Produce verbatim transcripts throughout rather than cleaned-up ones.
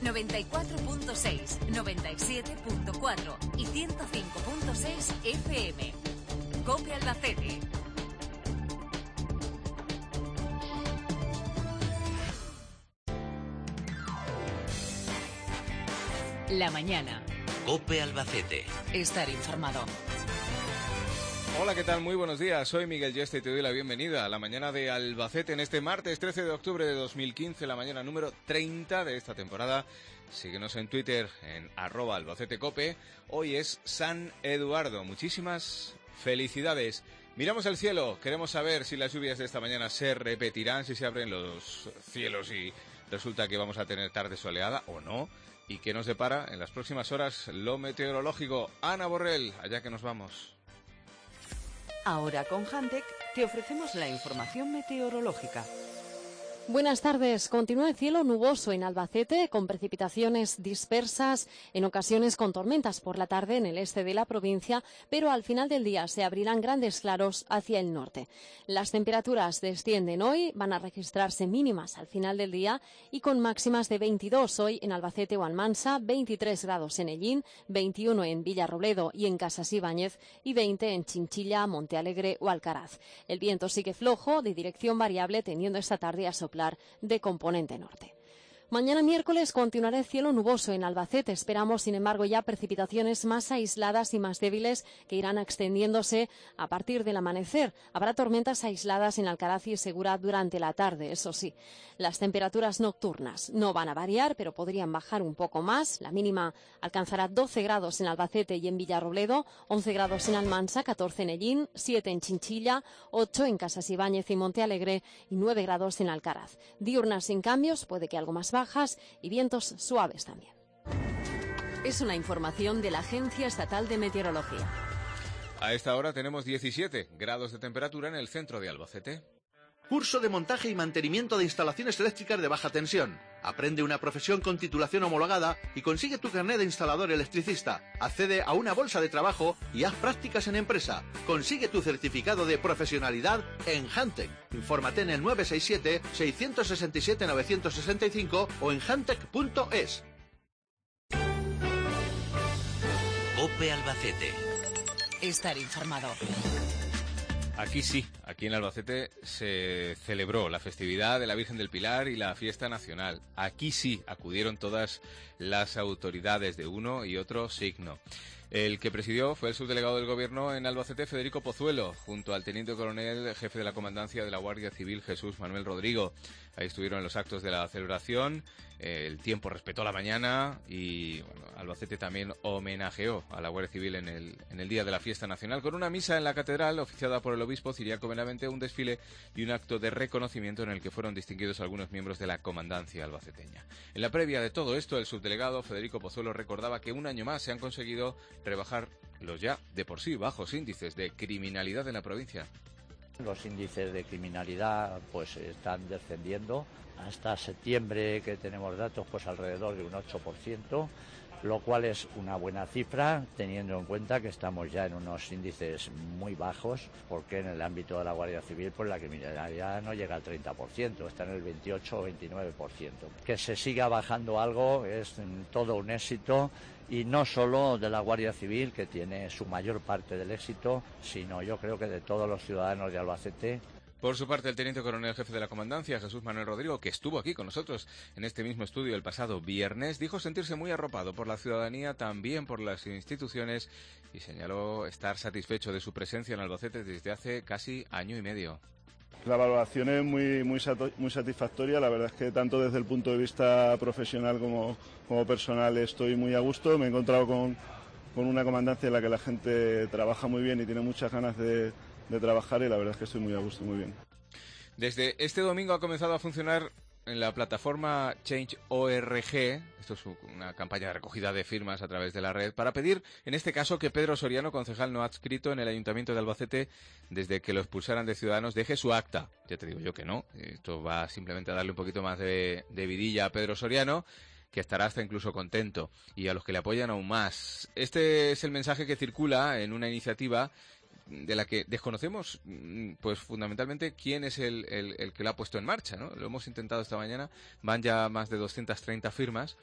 noventa y cuatro punto seis, noventa y siete punto cuatro y ciento cinco punto seis F M. COPE Albacete. La mañana. COPE Albacete. Estar informado. Hola, ¿qué tal? Muy buenos días. Soy Miguel Yeste y te doy la bienvenida a la mañana de Albacete en este martes trece de octubre de dos mil quince, la mañana número treinta de esta temporada. Síguenos en Twitter en arroba albacetecope. Hoy es San Eduardo. Muchísimas felicidades. Miramos el cielo. Queremos saber si las lluvias de esta mañana se repetirán, si se abren los cielos y resulta que vamos a tener tarde soleada o no. ¿Y qué nos depara en las próximas horas lo meteorológico? Ana Borrell, allá que nos vamos. Ahora con Hantec te ofrecemos la información meteorológica. Buenas tardes. Continúa el cielo nuboso en Albacete, con precipitaciones dispersas, en ocasiones con tormentas por la tarde en el este de la provincia, pero al final del día se abrirán grandes claros hacia el norte. Las temperaturas descienden hoy, van a registrarse mínimas al final del día y con máximas de veintidós hoy en Albacete o Almansa, veintitrés grados en Ellín, veintiuno en Villarrobledo y en Casas Ibáñez y veinte en Chinchilla, Montealegre o Alcaraz. El viento sigue flojo, de dirección variable, teniendo esta tarde a soplar de componente norte. Mañana miércoles continuará el cielo nuboso en Albacete. Esperamos, sin embargo, ya precipitaciones más aisladas y más débiles que irán extendiéndose a partir del amanecer. Habrá tormentas aisladas en Alcaraz y Segura durante la tarde, eso sí. Las temperaturas nocturnas no van a variar, pero podrían bajar un poco más. La mínima alcanzará doce grados en Albacete y en Villarrobledo, once grados en Almansa, catorce en Ellín, siete en Chinchilla, ocho en Casas Ibáñez y Montealegre y nueve grados en Alcaraz. Diurnas sin cambios, puede que algo más bajas y vientos suaves también. Es una información de la Agencia Estatal de Meteorología. A esta hora tenemos diecisiete grados de temperatura en el centro de Albacete. Curso de montaje y mantenimiento de instalaciones eléctricas de baja tensión. Aprende una profesión con titulación homologada y consigue tu carnet de instalador electricista. Accede a una bolsa de trabajo y haz prácticas en empresa. Consigue tu certificado de profesionalidad en Hantec. Infórmate en el nueve seis siete, seis seis siete, nueve seis cinco o en hantec punto es. COPE Albacete. Estar informado. Aquí sí, aquí en Albacete se celebró la festividad de la Virgen del Pilar y la fiesta nacional. Aquí sí acudieron todas las autoridades de uno y otro signo. El que presidió fue el subdelegado del Gobierno en Albacete, Federico Pozuelo, junto al teniente coronel jefe de la Comandancia de la Guardia Civil, Jesús Manuel Rodrigo. Ahí estuvieron los actos de la celebración, eh, el tiempo respetó la mañana y bueno, Albacete también homenajeó a la Guardia Civil en el, en el día de la fiesta nacional con una misa en la catedral oficiada por el obispo Ciriaco Benavente, un desfile y un acto de reconocimiento en el que fueron distinguidos algunos miembros de la Comandancia albaceteña. En la previa de todo esto, el subdelegado Federico Pozuelo recordaba que un año más se han conseguido rebajar los ya de por sí bajos índices de criminalidad en la provincia. Los índices de criminalidad pues están descendiendo. Hasta septiembre, que tenemos datos, pues alrededor de un ocho por ciento, lo cual es una buena cifra teniendo en cuenta que estamos ya en unos índices muy bajos, porque en el ámbito de la Guardia Civil pues la criminalidad no llega al treinta por ciento, está en el veintiocho o veintinueve por ciento. Que se siga bajando algo es todo un éxito, y no solo de la Guardia Civil, que tiene su mayor parte del éxito, sino yo creo que de todos los ciudadanos de Albacete. Por su parte, el teniente coronel jefe de la Comandancia, Jesús Manuel Rodrigo, que estuvo aquí con nosotros en este mismo estudio el pasado viernes, dijo sentirse muy arropado por la ciudadanía, también por las instituciones, y señaló estar satisfecho de su presencia en Albacete desde hace casi año y medio. La valoración es muy, muy, muy satisfactoria. La verdad es que tanto desde el punto de vista profesional como, como personal estoy muy a gusto. Me he encontrado con, con una comandancia en la que la gente trabaja muy bien y tiene muchas ganas de, de trabajar, y la verdad es que estoy muy a gusto, muy bien. Desde este domingo ha comenzado a funcionar en la plataforma Change punto org, esto es una campaña de recogida de firmas a través de la red, para pedir, en este caso, que Pedro Soriano, concejal no adscrito en el Ayuntamiento de Albacete, desde que lo expulsaran de Ciudadanos, deje su acta. Ya te digo yo que no, esto va simplemente a darle un poquito más de, de vidilla a Pedro Soriano, que estará hasta incluso contento, y a los que le apoyan aún más. Este es el mensaje que circula en una iniciativa de la que desconocemos, pues fundamentalmente quién es el, el, el que la ha puesto en marcha, ¿no? Lo hemos intentado esta mañana, van ya más de doscientas treinta firmas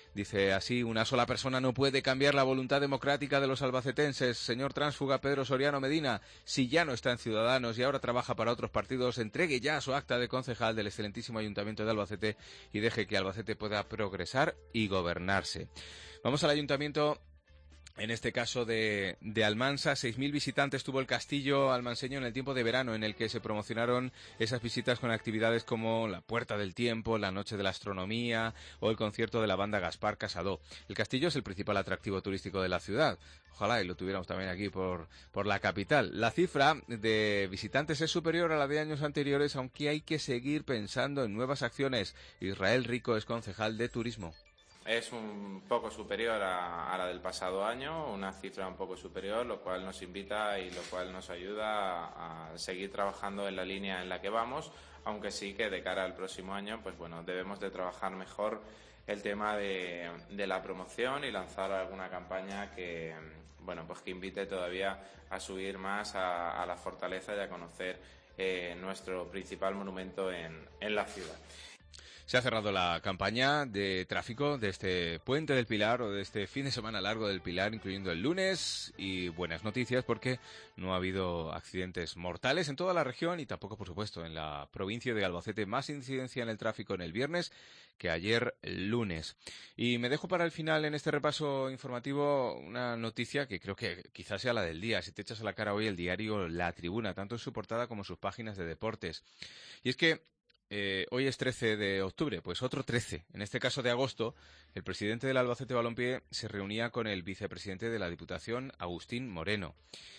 Dice así: una sola persona no puede cambiar la voluntad democrática de los albacetenses. Señor tránsfuga Pedro Soriano Medina, si ya no está en Ciudadanos y ahora trabaja para otros partidos, entregue ya su acta de concejal del excelentísimo Ayuntamiento de Albacete y deje que Albacete pueda progresar y gobernarse. Vamos al Ayuntamiento, en este caso de, de Almansa. seis mil visitantes tuvo el castillo almanseño en el tiempo de verano, en el que se promocionaron esas visitas con actividades como la Puerta del Tiempo, la Noche de la Astronomía o el concierto de la banda Gaspar Casado. El castillo es el principal atractivo turístico de la ciudad. Ojalá y lo tuviéramos también aquí por, por la capital. La cifra de visitantes es superior a la de años anteriores, aunque hay que seguir pensando en nuevas acciones. Israel Rico es concejal de Turismo. Es un poco superior a, a la del pasado año, una cifra un poco superior, lo cual nos invita y lo cual nos ayuda a, a seguir trabajando en la línea en la que vamos, aunque sí que de cara al próximo año, pues bueno, debemos de trabajar mejor el tema de, de la promoción y lanzar alguna campaña que, bueno, pues que invite todavía a subir más a, a la fortaleza y a conocer eh, nuestro principal monumento en, en la ciudad. Se ha cerrado la campaña de tráfico de este Puente del Pilar o de este fin de semana largo del Pilar, incluyendo el lunes, y buenas noticias porque no ha habido accidentes mortales en toda la región y tampoco, por supuesto, en la provincia de Albacete. Más incidencia en el tráfico en el viernes que ayer lunes. Y me dejo para el final en este repaso informativo una noticia que creo que quizás sea la del día. Si te echas a la cara hoy el diario La Tribuna, tanto en su portada como en sus páginas de deportes. Y es que Eh, hoy es trece de octubre, pues otro trece. En este caso de agosto, el presidente del Albacete Balompié se reunía con el vicepresidente de la Diputación, Agustín Moreno.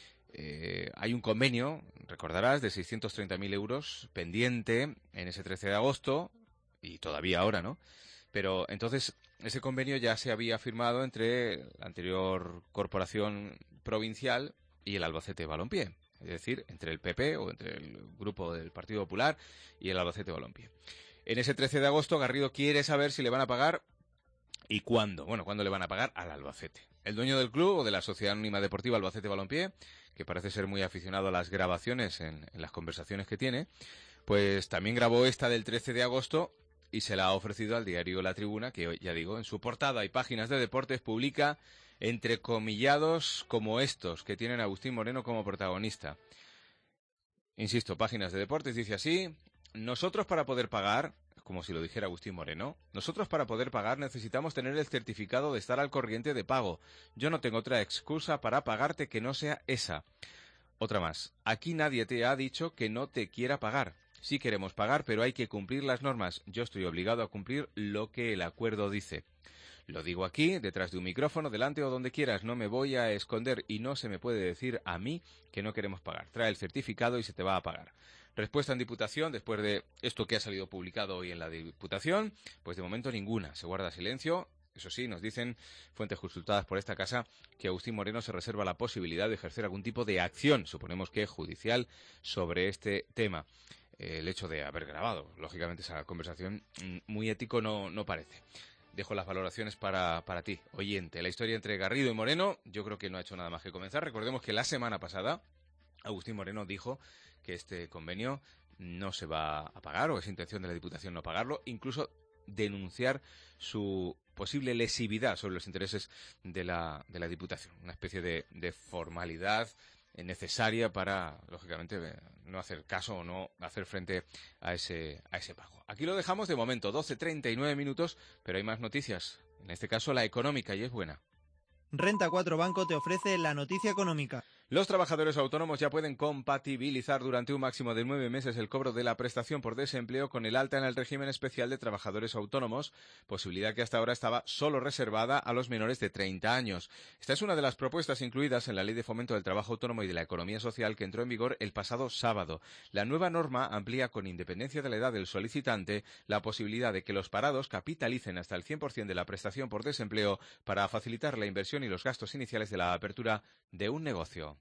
Eh, hay un convenio, recordarás, de seiscientos treinta mil euros pendiente en ese trece de agosto, y todavía ahora, ¿no? Pero entonces ese convenio ya se había firmado entre la anterior corporación provincial y el Albacete Balompié. Es decir, entre el P P o entre el grupo del Partido Popular y el Albacete Balompié. En ese trece de agosto, Garrido quiere saber si le van a pagar y cuándo. Bueno, cuándo le van a pagar al Albacete. El dueño del club o de la Sociedad Anónima Deportiva Albacete Balompié, que parece ser muy aficionado a las grabaciones en, en las conversaciones que tiene, pues también grabó esta del trece de agosto y se la ha ofrecido al diario La Tribuna, que ya digo, en su portada y páginas de deportes publica entrecomillados como estos, que tienen a Agustín Moreno como protagonista. Insisto, páginas de deportes, dice así: nosotros para poder pagar, como si lo dijera Agustín Moreno, nosotros para poder pagar necesitamos tener el certificado de estar al corriente de pago. Yo no tengo otra excusa para pagarte que no sea esa. Otra más: aquí nadie te ha dicho que no te quiera pagar. Sí queremos pagar, pero hay que cumplir las normas. Yo estoy obligado a cumplir lo que el acuerdo dice. Lo digo aquí, detrás de un micrófono, delante o donde quieras, no me voy a esconder y no se me puede decir a mí que no queremos pagar. Trae el certificado y se te va a pagar. Respuesta en Diputación, después de esto que ha salido publicado hoy en la Diputación, pues de momento ninguna. Se guarda silencio. Eso sí, nos dicen fuentes consultadas por esta casa que Agustín Moreno se reserva la posibilidad de ejercer algún tipo de acción, suponemos que judicial, sobre este tema. El hecho de haber grabado, lógicamente, esa conversación muy ético no, no parece. Dejo las valoraciones para, para ti, oyente. La historia entre Garrido y Moreno, yo creo que no ha hecho nada más que comenzar. Recordemos que la semana pasada Agustín Moreno dijo que este convenio no se va a pagar, o es intención de la Diputación no pagarlo, incluso denunciar su posible lesividad sobre los intereses de la, de la Diputación. Una especie de, de formalidad necesaria para, lógicamente, no hacer caso o no hacer frente a ese, a ese pago. Aquí lo dejamos de momento, doce treinta y nueve minutos, pero hay más noticias. En este caso, la económica, y es buena. Renta cuatro Banco te ofrece la noticia económica. Los trabajadores autónomos ya pueden compatibilizar durante un máximo de nueve meses el cobro de la prestación por desempleo con el alta en el régimen especial de trabajadores autónomos, posibilidad que hasta ahora estaba solo reservada a los menores de treinta años. Esta es una de las propuestas incluidas en la Ley de Fomento del Trabajo Autónomo y de la Economía Social que entró en vigor el pasado sábado. La nueva norma amplía, con independencia de la edad del solicitante, la posibilidad de que los parados capitalicen hasta el cien por ciento de la prestación por desempleo para facilitar la inversión y los gastos iniciales de la apertura de un negocio.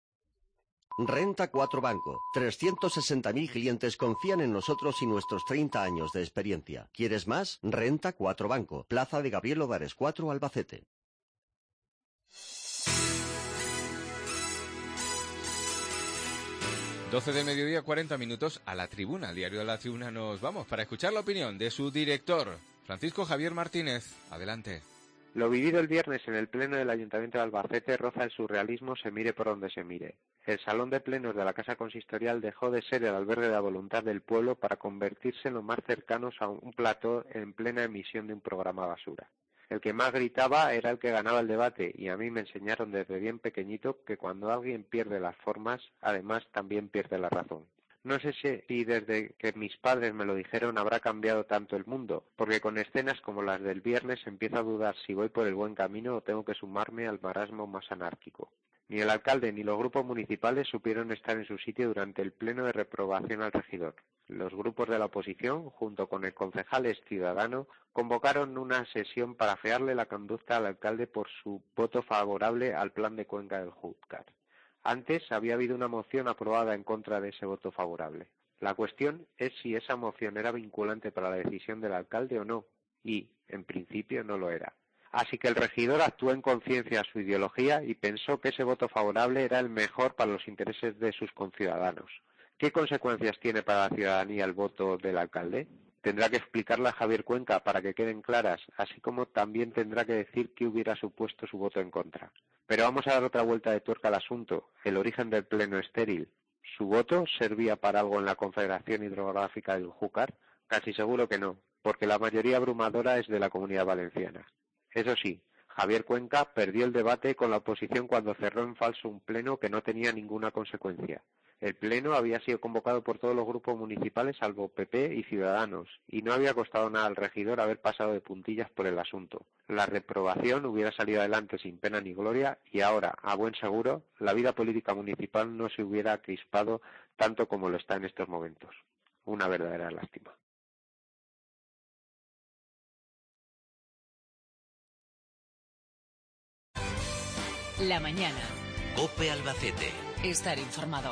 Renta cuatro Banco. trescientos sesenta mil clientes confían en nosotros y nuestros treinta años de experiencia. ¿Quieres más? Renta cuatro Banco. Plaza de Gabriel Odares cuatro, Albacete. doce del mediodía, cuarenta minutos. A La Tribuna, al diario de La Tribuna nos vamos para escuchar la opinión de su director, Francisco Javier Martínez, adelante. Lo vivido el viernes en el pleno del Ayuntamiento de Albacete roza el surrealismo, se mire por donde se mire. El salón de plenos de la Casa Consistorial dejó de ser el albergue de la voluntad del pueblo para convertirse en lo más cercanos a un plató en plena emisión de un programa basura. El que más gritaba era el que ganaba el debate, y a mí me enseñaron desde bien pequeñito que cuando alguien pierde las formas, además también pierde la razón. No sé si desde que mis padres me lo dijeron habrá cambiado tanto el mundo, porque con escenas como las del viernes empiezo a dudar si voy por el buen camino o tengo que sumarme al marasmo más anárquico. Ni el alcalde ni los grupos municipales supieron estar en su sitio durante el pleno de reprobación al regidor. Los grupos de la oposición, junto con el concejal ex Ciudadano, convocaron una sesión para afearle la conducta al alcalde por su voto favorable al plan de Cuenca del Júcar. Antes había habido una moción aprobada en contra de ese voto favorable. La cuestión es si esa moción era vinculante para la decisión del alcalde o no, y, en principio, no lo era. Así que el regidor actuó en conciencia a su ideología y pensó que ese voto favorable era el mejor para los intereses de sus conciudadanos. ¿Qué consecuencias tiene para la ciudadanía el voto del alcalde? Tendrá que explicarla a Javier Cuenca para que queden claras, así como también tendrá que decir qué hubiera supuesto su voto en contra. Pero vamos a dar otra vuelta de tuerca al asunto, el origen del pleno estéril. ¿Su voto servía para algo en la Confederación Hidrográfica del Júcar? Casi seguro que no, porque la mayoría abrumadora es de la Comunidad Valenciana. Eso sí, Javier Cuenca perdió el debate con la oposición cuando cerró en falso un pleno que no tenía ninguna consecuencia. El pleno había sido convocado por todos los grupos municipales salvo P P y Ciudadanos, y no había costado nada al regidor haber pasado de puntillas por el asunto. La reprobación hubiera salido adelante sin pena ni gloria, y ahora, a buen seguro, la vida política municipal no se hubiera crispado tanto como lo está en estos momentos. Una verdadera lástima. La mañana. COPE Albacete. Estar informado.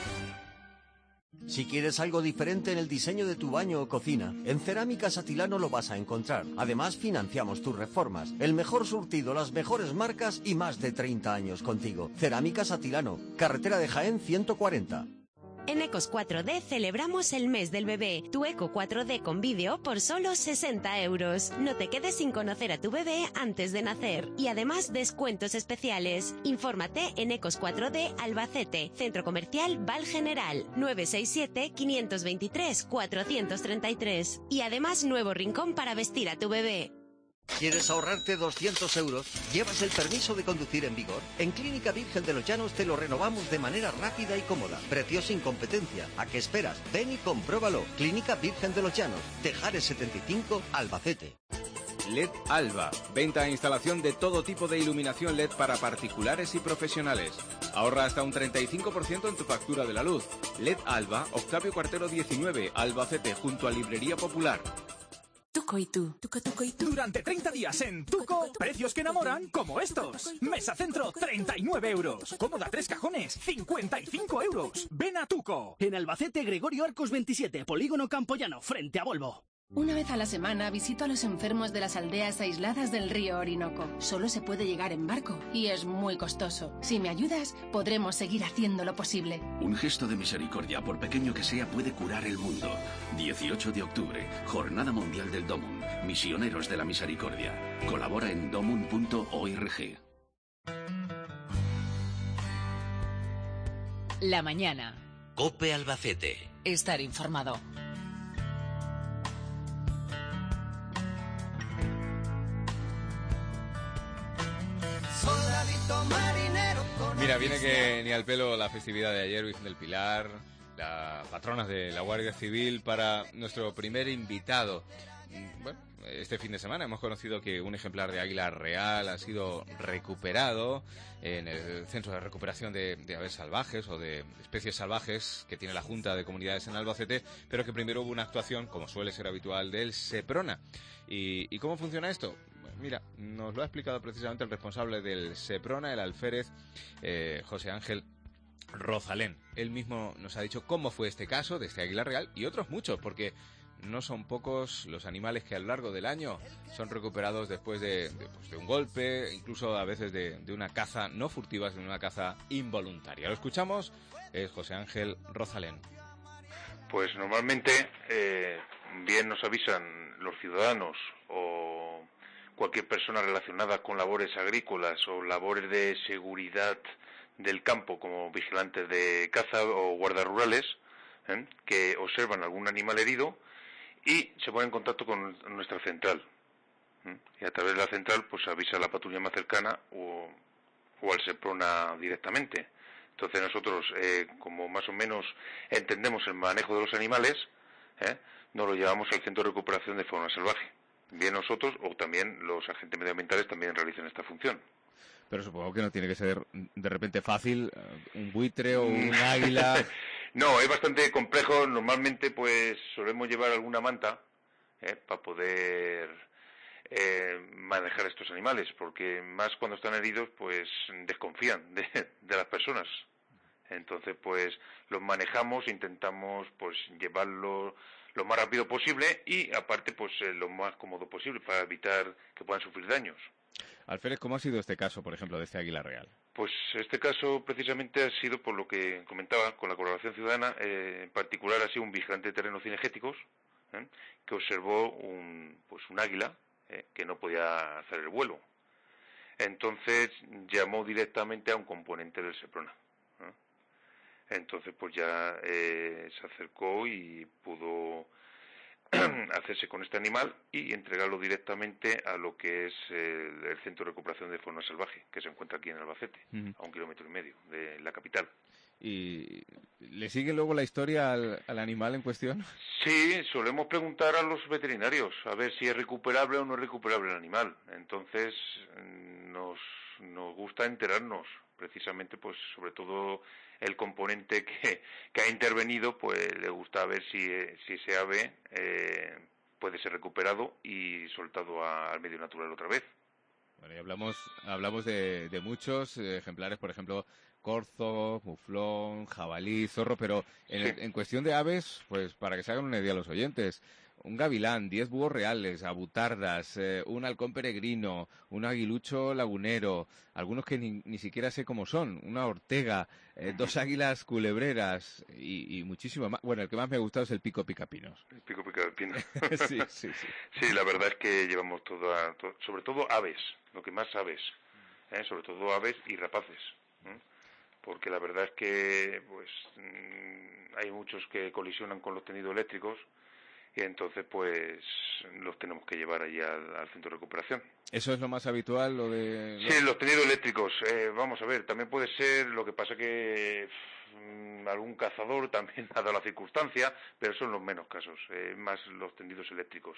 Si quieres algo diferente en el diseño de tu baño o cocina, en Cerámicas Atilano lo vas a encontrar. Además, financiamos tus reformas. El mejor surtido, las mejores marcas y más de treinta años contigo. Cerámicas Atilano, carretera de Jaén ciento cuarenta. En Ecos cuatro D celebramos el mes del bebé. Tu Eco cuatro D con vídeo por solo sesenta euros. No te quedes sin conocer a tu bebé antes de nacer. Y además descuentos especiales. Infórmate en Ecos cuatro D Albacete, Centro Comercial Val General, nueve seis siete, cinco dos tres, cuatro tres tres. Y además nuevo rincón para vestir a tu bebé. ¿Quieres ahorrarte doscientos euros? ¿Llevas el permiso de conducir en vigor? En Clínica Virgen de los Llanos te lo renovamos de manera rápida y cómoda. Precio sin competencia. ¿A qué esperas? Ven y compruébalo. Clínica Virgen de los Llanos. Tejares setenta y cinco, Albacete. L E D Alba. Venta e instalación de todo tipo de iluminación L E D para particulares y profesionales. Ahorra hasta un treinta y cinco por ciento en tu factura de la luz. L E D Alba, Octavio Cuartero diecinueve, Albacete, junto a Librería Popular. Tuco y tú. Tuco, tuco y tú. Durante treinta días en Tuco, precios que enamoran como estos. Mesa centro, treinta y nueve euros. Cómoda tres cajones, cincuenta y cinco euros. Ven a Tuco. En Albacete, Gregorio Arcos veintisiete, Polígono Campoyano, frente a Volvo. Una vez a la semana visito a los enfermos de las aldeas aisladas del río Orinoco. Solo se puede llegar en barco y es muy costoso. Si me ayudas, podremos seguir haciendo lo posible. Un gesto de misericordia, por pequeño que sea, puede curar el mundo. dieciocho de octubre, Jornada Mundial del Domun. Misioneros de la Misericordia. Colabora en domun punto org. La mañana. COPE Albacete. Estar informado. Mira, viene que ni al pelo la festividad de ayer, Virgen del Pilar, las patronas de la Guardia Civil, para nuestro primer invitado. Bueno, este fin de semana hemos conocido que un ejemplar de águila real ha sido recuperado en el Centro de Recuperación de, de Aves Salvajes o de Especies Salvajes que tiene la Junta de Comunidades en Albacete, pero que primero hubo una actuación, como suele ser habitual, del SEPRONA. ¿Y, y cómo funciona esto? Mira, nos lo ha explicado precisamente el responsable del SEPRONA, el alférez eh, José Ángel Rosalén. Él mismo nos ha dicho cómo fue este caso de este águila real y otros muchos, porque no son pocos los animales que a lo largo del año son recuperados después de, de, pues, de un golpe, incluso a veces de, de una caza no furtiva, sino una caza involuntaria. Lo escuchamos, es José Ángel Rosalén. Pues normalmente eh, bien nos avisan los ciudadanos o cualquier persona relacionada con labores agrícolas o labores de seguridad del campo, como vigilantes de caza o guardas rurales, ¿eh? que observan algún animal herido y se ponen en contacto con nuestra central. ¿eh? Y a través de la central pues avisa a la patrulla más cercana o, o al SEPRONA directamente. Entonces nosotros, eh, como más o menos entendemos el manejo de los animales, ¿eh? nos lo llevamos al centro de recuperación de fauna salvaje. Bien nosotros o también los agentes medioambientales también realizan esta función. Pero supongo que no tiene que ser de repente fácil un buitre o un águila. No, es bastante complejo. Normalmente pues solemos llevar alguna manta ¿eh? para poder eh, manejar estos animales, porque más cuando están heridos pues desconfían de, de las personas. Entonces pues los manejamos, intentamos pues llevarlos lo más rápido posible y aparte pues eh, lo más cómodo posible para evitar que puedan sufrir daños. Alférez, ¿cómo ha sido este caso, por ejemplo, de este águila real? Pues este caso precisamente ha sido, por lo que comentaba, con la colaboración ciudadana, eh, en particular ha sido un vigilante de terrenos cinegéticos ¿eh? que observó un, pues un águila ¿eh? que no podía hacer el vuelo. Entonces llamó directamente a un componente del SEPRONA. ¿eh? Entonces pues ya eh, se acercó y pudo hacerse con este animal y entregarlo directamente a lo que es el, el Centro de Recuperación de Fauna Salvaje, que se encuentra aquí en Albacete, uh-huh. a un kilómetro y medio de la capital. ¿Y le sigue luego la historia al, al animal en cuestión? Sí, solemos preguntar a los veterinarios a ver si es recuperable o no es recuperable el animal. Entonces nos, nos gusta enterarnos, precisamente, pues sobre todo el componente que, que ha intervenido, pues le gusta ver si, si ese ave eh, puede ser recuperado y soltado a, al medio natural otra vez. Bueno, y hablamos, hablamos de, de muchos ejemplares, por ejemplo, corzo, muflón, jabalí, zorro, pero en, sí. en cuestión de aves, pues para que se hagan una idea los oyentes, un gavilán, diez búhos reales, abutardas, eh, un halcón peregrino, un aguilucho lagunero, algunos que ni, ni siquiera sé cómo son, una ortega, eh, dos águilas culebreras y, y muchísimo más. Bueno, el que más me ha gustado es el pico picapinos. El pico picapinos. sí, sí, sí. Sí, la verdad es que llevamos todo, a, todo sobre todo aves, lo que más aves, ¿eh? sobre todo aves y rapaces. ¿eh? Porque la verdad es que pues mmm, hay muchos que colisionan con los tendidos eléctricos y entonces pues los tenemos que llevar allí al, al centro de recuperación. ¿Eso es lo más habitual, lo de...? Sí, los tendidos eléctricos, eh, vamos a ver, también puede ser, lo que pasa que mmm, algún cazador también ha dado la circunstancia, pero son los menos casos, eh, más los tendidos eléctricos.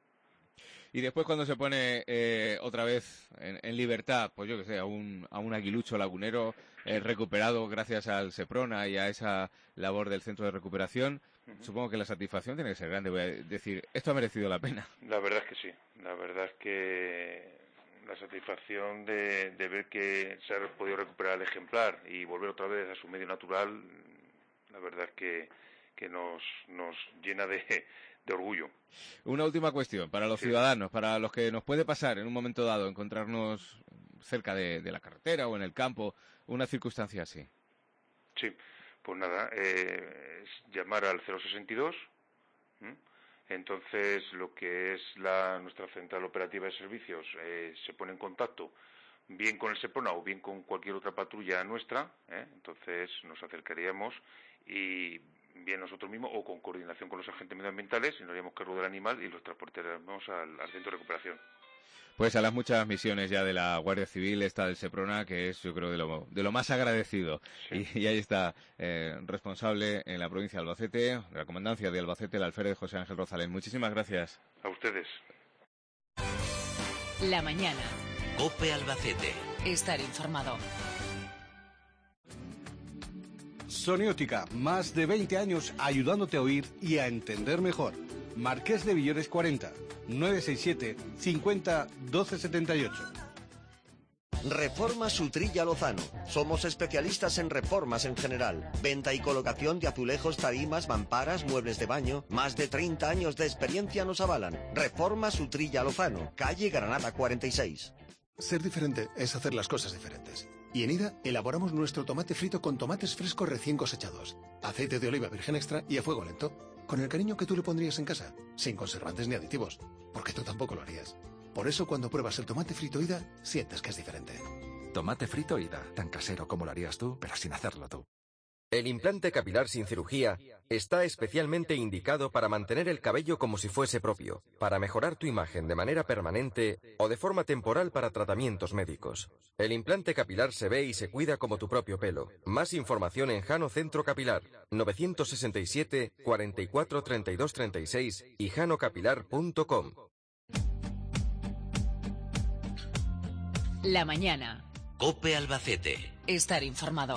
Y después cuando se pone eh, otra vez en, en libertad, pues yo que sé, a un, a un aguilucho lagunero eh, recuperado gracias al SEPRONA y a esa labor del centro de recuperación, uh-huh. supongo que la satisfacción tiene que ser grande. Voy a decir, esto ha merecido la pena. La verdad es que sí, la verdad es que la satisfacción de, de ver que se ha podido recuperar el ejemplar y volver otra vez a su medio natural, la verdad es que, que nos, nos llena de... de orgullo. Una última cuestión para los sí. ciudadanos, para los que nos puede pasar en un momento dado encontrarnos cerca de, de la carretera o en el campo, una circunstancia así. Sí, pues nada, eh, es llamar al cero sesenta y dos, ¿eh? Entonces lo que es la nuestra central operativa de servicios eh, se pone en contacto bien con el SEPRONA o bien con cualquier otra patrulla nuestra, ¿eh? Entonces nos acercaríamos y bien nosotros mismos o con coordinación con los agentes medioambientales y nos haríamos cargo del animal y los transportaríamos al, al centro de recuperación. Pues a las muchas misiones ya de la Guardia Civil, esta del SEPRONA, que es yo creo de lo, de lo más agradecido. Sí. Y, y ahí está, eh, responsable en la provincia de Albacete, de la comandancia de Albacete, el alférez José Ángel Rozalén. Muchísimas gracias. A ustedes. La mañana. COPE Albacete. Estar informado. Soniótica, más de veinte años ayudándote a oír y a entender mejor. Marqués de Villores cuarenta, nueve seis siete, cincuenta, doce setenta y ocho. Reformas Utrilla Lozano. Somos especialistas en reformas en general. Venta y colocación de azulejos, tarimas, mamparas, muebles de baño. Más de treinta años de experiencia nos avalan. Reformas Utrilla Lozano, calle Granada cuarenta y seis. Ser diferente es hacer las cosas diferentes. Y en Ida elaboramos nuestro tomate frito con tomates frescos recién cosechados, aceite de oliva virgen extra y a fuego lento. con el cariño que tú le pondrías en casa, sin conservantes ni aditivos, porque tú tampoco lo harías. Por eso cuando pruebas el tomate frito Ida, sientes que es diferente. Tomate frito Ida, tan casero como lo harías tú, pero sin hacerlo tú. El implante capilar sin cirugía está especialmente indicado para mantener el cabello como si fuese propio, para mejorar tu imagen de manera permanente o de forma temporal para tratamientos médicos. El implante capilar se ve y se cuida como tu propio pelo. Más información en Jano Centro Capilar, novecientos sesenta y siete, cuarenta y cuatro, treinta y dos, treinta y seis y jano capilar punto com. La mañana. COPE Albacete. Estar informado.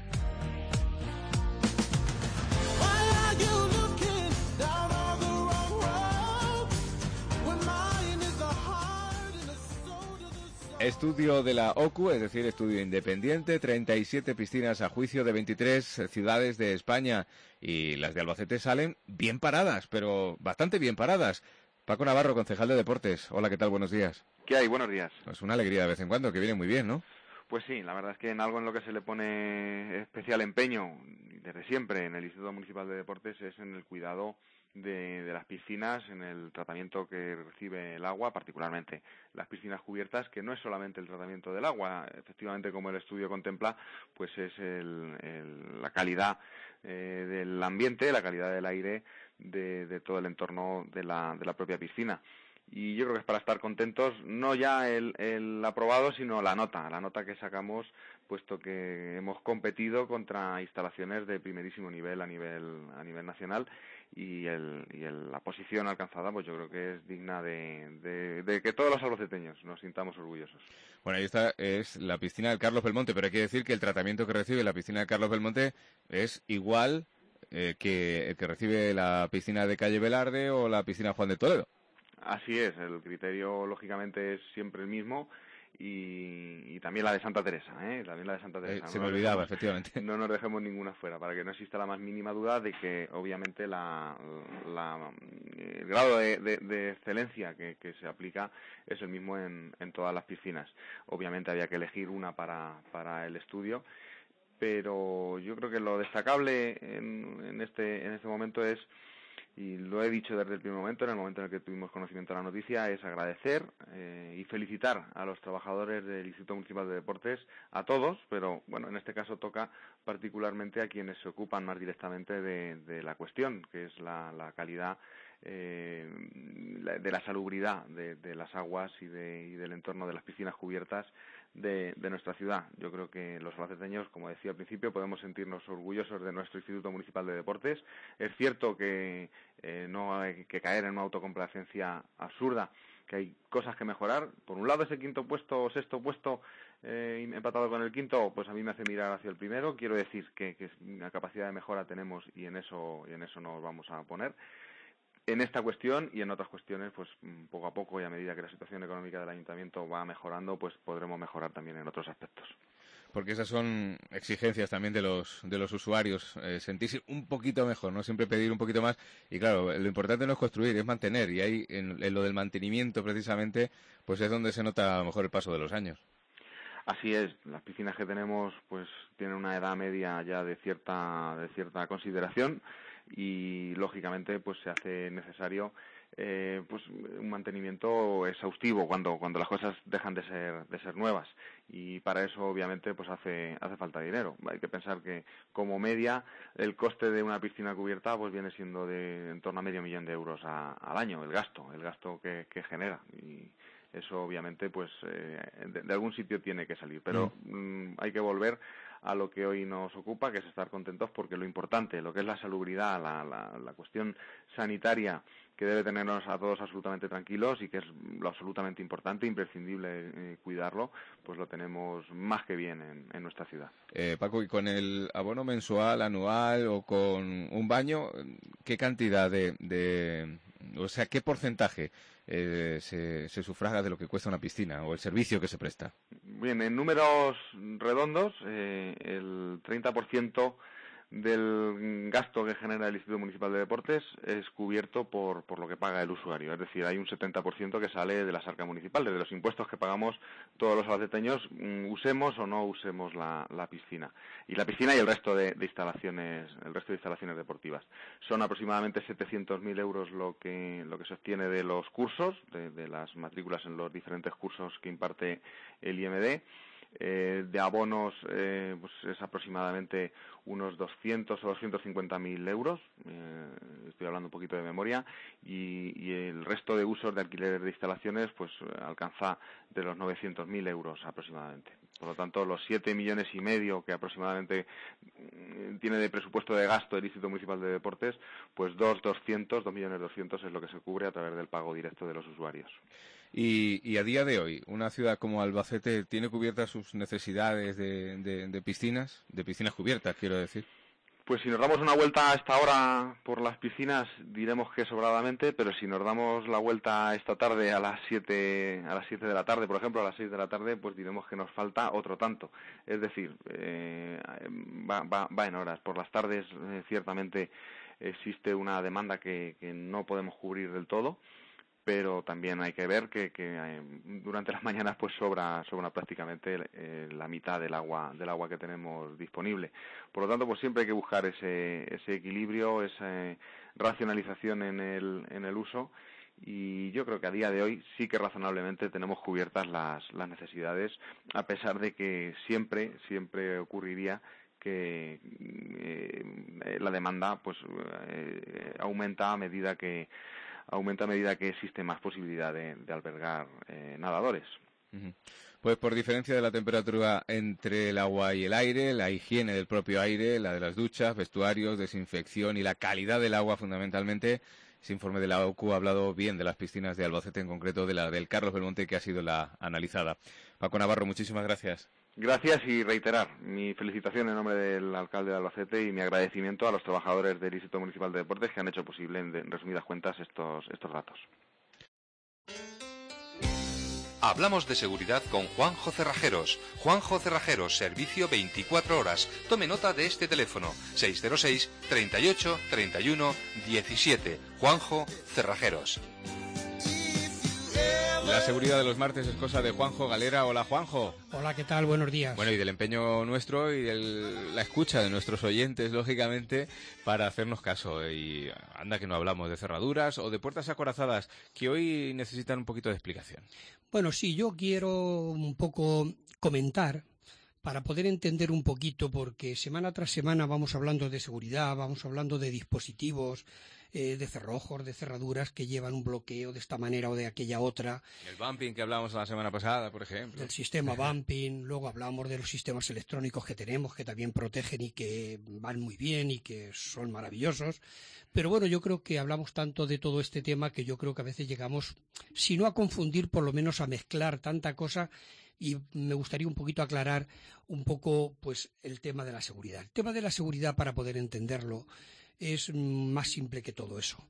Estudio de la O C U, es decir, estudio independiente, treinta y siete piscinas a juicio de veintitrés ciudades de España y las de Albacete salen bien paradas, pero bastante bien paradas. Paco Navarro, concejal de Deportes. Hola, ¿qué tal? Buenos días. ¿Qué hay? Buenos días. Es una alegría de vez en cuando, que viene muy bien, ¿no? Pues sí, la verdad es que en algo en lo que se le pone especial empeño desde siempre en el Instituto Municipal de Deportes es en el cuidado de, de las piscinas, en el tratamiento que recibe el agua, particularmente las piscinas cubiertas, que no es solamente el tratamiento del agua, efectivamente, como el estudio contempla, pues es el, el, la calidad eh, del ambiente, la calidad del aire de, de todo el entorno de la, de la propia piscina. Y yo creo que es para estar contentos, no ya el, el aprobado, sino la nota, la nota que sacamos, puesto que hemos competido contra instalaciones de primerísimo nivel a nivel a nivel nacional y, el, y el, la posición alcanzada, pues yo creo que es digna de, de, de que todos los albaceteños nos sintamos orgullosos. Bueno, ahí está, es la piscina del Carlos Belmonte, pero hay que decir que el tratamiento que recibe la piscina del Carlos Belmonte es igual eh, que el que recibe la piscina de Calle Velarde o la piscina Juan de Toledo. Así es, el criterio lógicamente es siempre el mismo y, y también la de Santa Teresa, ¿eh? También la de Santa Teresa. Eh, se no me olvidaba, dejemos, efectivamente. No nos dejemos ninguna fuera, para que no exista la más mínima duda de que obviamente la, la, el grado de, de, de excelencia que, que se aplica es el mismo en, en todas las piscinas. Obviamente había que elegir una para, para el estudio, pero yo creo que lo destacable en, en, este, en este momento es, y lo he dicho desde el primer momento, en el momento en el que tuvimos conocimiento de la noticia, es agradecer eh, y felicitar a los trabajadores del Instituto Municipal de Deportes, a todos, pero bueno, en este caso toca particularmente a quienes se ocupan más directamente de, de la cuestión, que es la, la calidad eh, de la salubridad de, de las aguas y, de, y del entorno de las piscinas cubiertas de, de nuestra ciudad. Yo creo que los albaceteños, como decía al principio, podemos sentirnos orgullosos de nuestro Instituto Municipal de Deportes. Es cierto que eh, no hay que caer en una autocomplacencia absurda, que hay cosas que mejorar. Por un lado, ese quinto puesto o sexto puesto eh, empatado con el quinto, pues a mí me hace mirar hacia el primero. Quiero decir que, que una capacidad de mejora tenemos y en eso, y en eso nos vamos a poner. En esta cuestión y en otras cuestiones, pues poco a poco y a medida que la situación económica del ayuntamiento va mejorando, pues podremos mejorar también en otros aspectos. Porque esas son exigencias también de los de los usuarios, eh, sentirse un poquito mejor, no siempre pedir un poquito más. Y claro, lo importante no es construir, es mantener. Y ahí, en, en lo del mantenimiento precisamente, pues es donde se nota a lo mejor el paso de los años. Así es, las piscinas que tenemos pues tienen una edad media ya de cierta de cierta consideración y lógicamente pues se hace necesario eh, pues un mantenimiento exhaustivo cuando cuando las cosas dejan de ser de ser nuevas y para eso obviamente pues hace hace falta dinero. Hay que pensar que como media el coste de una piscina cubierta pues viene siendo de en torno a medio millón de euros a, al año el gasto el gasto que, que genera y eso obviamente pues eh, de, de algún sitio tiene que salir, pero mm. Mm, hay que volver a lo que hoy nos ocupa, que es estar contentos porque lo importante, lo que es la salubridad, la, la, la cuestión sanitaria que debe tenernos a todos absolutamente tranquilos y que es lo absolutamente importante, imprescindible eh, cuidarlo, pues lo tenemos más que bien en, en nuestra ciudad. Eh, Paco, ¿y con el abono mensual, anual o con un baño, qué cantidad de, de o sea, qué porcentaje eh, se, se sufraga de lo que cuesta una piscina o el servicio que se presta? Bien, en números redondos, eh, el treinta por ciento del gasto que genera el Instituto Municipal de Deportes es cubierto por, por lo que paga el usuario. Es decir, hay un setenta por ciento que sale de las arcas municipales, de los impuestos que pagamos todos los albaceteños, usemos o no usemos la, la piscina. Y la piscina y el resto de, de instalaciones, el resto de instalaciones deportivas. Son aproximadamente setecientos mil euros lo que, lo que se obtiene de los cursos, de, de las matrículas en los diferentes cursos que imparte el I M D. Eh, de abonos eh, pues es aproximadamente unos doscientos o doscientos cincuenta mil euros, eh, estoy hablando un poquito de memoria, y, y el resto de usos de alquileres de instalaciones pues alcanza de los novecientos mil euros aproximadamente. Por lo tanto, los siete millones y medio que aproximadamente tiene de presupuesto de gasto el Instituto Municipal de Deportes, pues dos doscientos, dos millones doscientos es lo que se cubre a través del pago directo de los usuarios. Y, y a día de hoy, ¿una ciudad como Albacete tiene cubiertas sus necesidades de, de, de piscinas? De piscinas cubiertas, quiero decir. Pues si nos damos una vuelta a esta hora por las piscinas, diremos que sobradamente, pero si nos damos la vuelta esta tarde a las siete, a las siete de la tarde, por ejemplo, a las seis de la tarde, pues diremos que nos falta otro tanto. Es decir, eh, va, va, va en horas. Por las tardes, eh, ciertamente, existe una demanda que, que no podemos cubrir del todo, pero también hay que ver que, que eh, durante las mañanas pues sobra sobra prácticamente eh, la mitad del agua del agua que tenemos disponible. Por lo tanto, pues siempre hay que buscar ese ese equilibrio, esa racionalización en el en el uso, y yo creo que a día de hoy sí que razonablemente tenemos cubiertas las las necesidades, a pesar de que siempre siempre ocurriría que eh, la demanda pues eh, aumenta a medida que aumenta a medida que existe más posibilidad de, de albergar eh, nadadores. Uh-huh. Pues por diferencia de la temperatura entre el agua y el aire, la higiene del propio aire, la de las duchas, vestuarios, desinfección y la calidad del agua fundamentalmente, ese informe de la O C U ha hablado bien de las piscinas de Albacete, en concreto de la del Carlos Belmonte, que ha sido la analizada. Paco Navarro, muchísimas gracias. Gracias, y reiterar mi felicitación en nombre del alcalde de Albacete y mi agradecimiento a los trabajadores del Instituto Municipal de Deportes que han hecho posible, en, en resumidas cuentas, estos, estos datos. Hablamos de seguridad con Juanjo Cerrajeros. Juanjo Cerrajeros, servicio veinticuatro horas. Tome nota de este teléfono, seis cero seis, treinta y ocho, treinta y uno, diecisiete. Juanjo Cerrajeros. La seguridad de los martes es cosa de Juanjo Galera. Hola, Juanjo. Hola, ¿qué tal? Buenos días. Bueno, y del empeño nuestro y de la escucha de nuestros oyentes, lógicamente, para hacernos caso. Y anda que no hablamos de cerraduras o de puertas acorazadas, que hoy necesitan un poquito de explicación. Bueno, sí, yo quiero un poco comentar para poder entender un poquito, porque semana tras semana vamos hablando de seguridad, vamos hablando de dispositivos, eh, de cerrojos, de cerraduras que llevan un bloqueo de esta manera o de aquella otra. El bumping que hablábamos la semana pasada, por ejemplo. Del sistema bumping, luego hablamos de los sistemas electrónicos que tenemos, que también protegen y que van muy bien y que son maravillosos. Pero bueno, yo creo que hablamos tanto de todo este tema que yo creo que a veces llegamos, si no a confundir, por lo menos a mezclar tanta cosa. Y me gustaría un poquito aclarar un poco pues el tema de la seguridad. El tema de la seguridad, para poder entenderlo, es más simple que todo eso.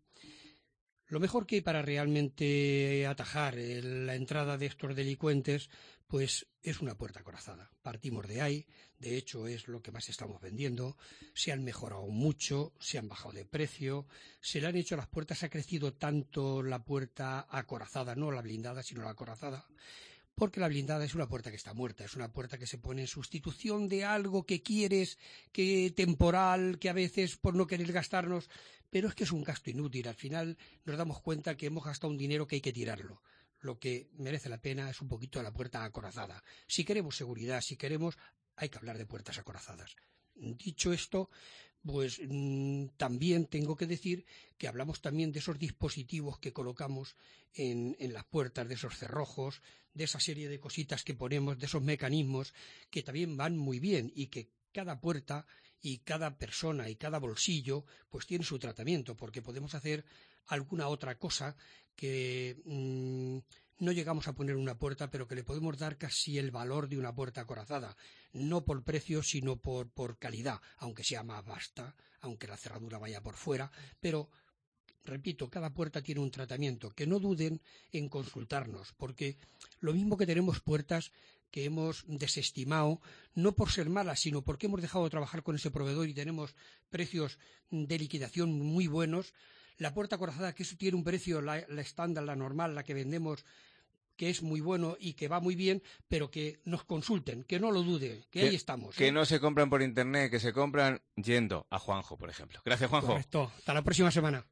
Lo mejor que hay para realmente atajar la entrada de estos delincuentes, pues es una puerta acorazada. Partimos de ahí, de hecho es lo que más estamos vendiendo. Se han mejorado mucho, se han bajado de precio, se le han hecho las puertas, ha crecido tanto la puerta acorazada, no la blindada, sino la acorazada, porque la blindada es una puerta que está muerta, es una puerta que se pone en sustitución de algo que quieres, que temporal, que a veces por no querer gastarnos, pero es que es un gasto inútil. Al final nos damos cuenta que hemos gastado un dinero que hay que tirarlo. Lo que merece la pena es un poquito de la puerta acorazada. Si queremos seguridad, si queremos, hay que hablar de puertas acorazadas. Dicho esto, pues mmm, también tengo que decir que hablamos también de esos dispositivos que colocamos en, en las puertas, de esos cerrojos, de esa serie de cositas que ponemos, de esos mecanismos que también van muy bien, y que cada puerta y cada persona y cada bolsillo pues tiene su tratamiento, porque podemos hacer alguna otra cosa que mmm, no llegamos a poner una puerta, pero que le podemos dar casi el valor de una puerta acorazada, no por precio, sino por, por calidad, aunque sea más vasta, aunque la cerradura vaya por fuera, pero repito, cada puerta tiene un tratamiento. Que no duden en consultarnos, porque lo mismo que tenemos puertas que hemos desestimado, no por ser malas, sino porque hemos dejado de trabajar con ese proveedor y tenemos precios de liquidación muy buenos. La puerta acorazada, que eso tiene un precio, la, la estándar, la normal, la que vendemos, que es muy bueno y que va muy bien, pero que nos consulten, que no lo duden, que, que ahí estamos. Que ¿eh? no se compran por internet, que se compran yendo a Juanjo, por ejemplo. Gracias, Juanjo. Correcto. Hasta la próxima semana.